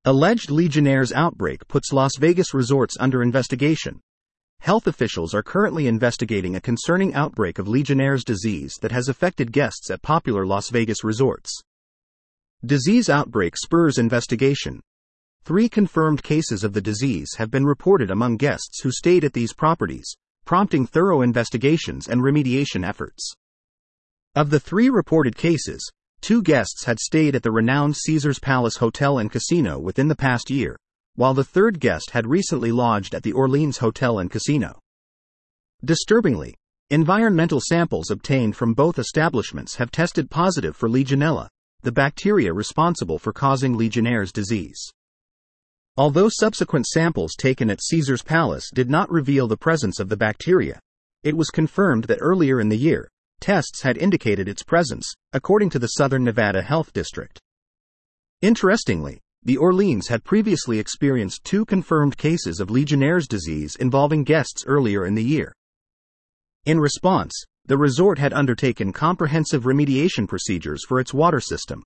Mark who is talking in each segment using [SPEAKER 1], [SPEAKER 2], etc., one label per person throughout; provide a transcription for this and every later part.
[SPEAKER 1] Alleged Legionnaire's outbreak puts Las Vegas resorts under investigation. Health officials are currently investigating a concerning outbreak of Legionnaire's disease that has affected guests at popular Las Vegas resorts. Disease outbreak spurs investigation. 3 confirmed cases of the disease have been reported among guests who stayed at these properties, prompting thorough investigations and remediation efforts. Of the 3 reported cases, 2 guests had stayed at the renowned Caesars Palace Hotel and Casino within the past year, while the 3rd guest had recently lodged at the Orleans Hotel and Casino. Disturbingly, environmental samples obtained from both establishments have tested positive for Legionella, the bacteria responsible for causing Legionnaire's disease. Although subsequent samples taken at Caesars Palace did not reveal the presence of the bacteria, it was confirmed that earlier in the year, tests had indicated its presence, according to the Southern Nevada Health District. Interestingly, the Orleans had previously experienced 2 confirmed cases of Legionnaire's disease involving guests earlier in the year. In response, the resort had undertaken comprehensive remediation procedures for its water system.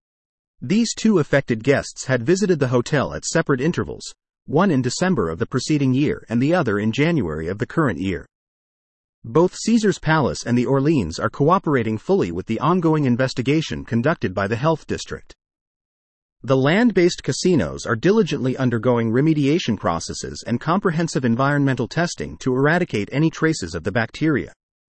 [SPEAKER 1] These 2 affected guests had visited the hotel at separate intervals, one in December of the preceding year and the other in January of the current year. Both Caesars Palace and the Orleans are cooperating fully with the ongoing investigation conducted by the Health District. The land-based casinos are diligently undergoing remediation processes and comprehensive environmental testing to eradicate any traces of the bacteria.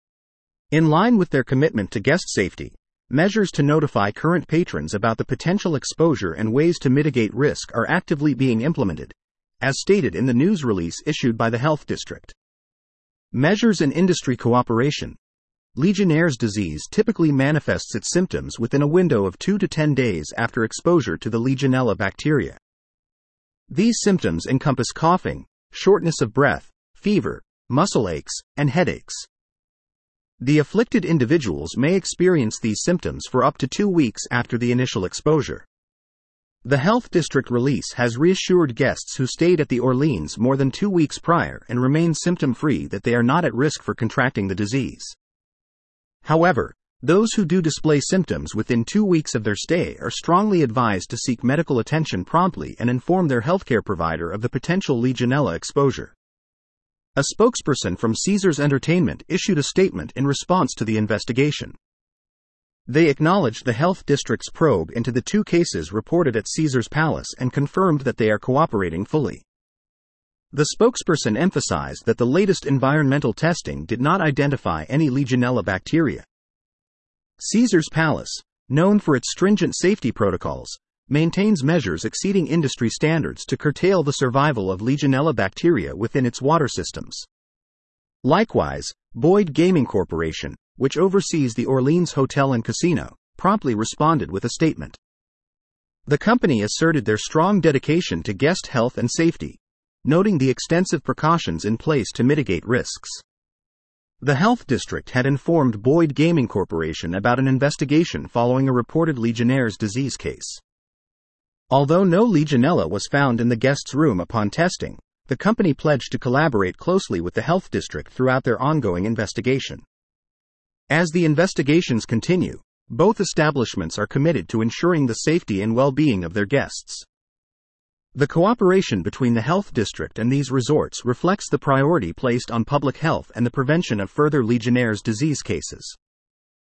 [SPEAKER 1] In line with their commitment to guest safety, measures to notify current patrons about the potential exposure and ways to mitigate risk are actively being implemented, as stated in the news release issued by the Health District. Measures and industry cooperation. Legionnaire's disease typically manifests its symptoms within a window of 2 to 10 days after exposure to the Legionella bacteria. These symptoms encompass coughing, shortness of breath, fever, muscle aches, and headaches. The afflicted individuals may experience these symptoms for up to 2 weeks after the initial exposure. The Health District release has reassured guests who stayed at the Orleans more than 2 weeks prior and remain symptom-free that they are not at risk for contracting the disease. However, those who do display symptoms within 2 weeks of their stay are strongly advised to seek medical attention promptly and inform their healthcare provider of the potential Legionella exposure. A spokesperson from Caesars Entertainment issued a statement in response to the investigation. They acknowledged the Health District's probe into the 2 cases reported at Caesars Palace and confirmed that they are cooperating fully. The spokesperson emphasized that the latest environmental testing did not identify any Legionella bacteria. Caesars Palace, known for its stringent safety protocols, maintains measures exceeding industry standards to curtail the survival of Legionella bacteria within its water systems. Likewise, Boyd Gaming Corporation, which oversees the Orleans Hotel and Casino, promptly responded with a statement. The company asserted their strong dedication to guest health and safety, noting the extensive precautions in place to mitigate risks. The Health District had informed Boyd Gaming Corporation about an investigation following a reported Legionnaire's disease case. Although no Legionella was found in the guest's room upon testing, the company pledged to collaborate closely with the Health District throughout their ongoing investigation. As the investigations continue, both establishments are committed to ensuring the safety and well-being of their guests. The cooperation between the Health District and these resorts reflects the priority placed on public health and the prevention of further Legionnaire's disease cases.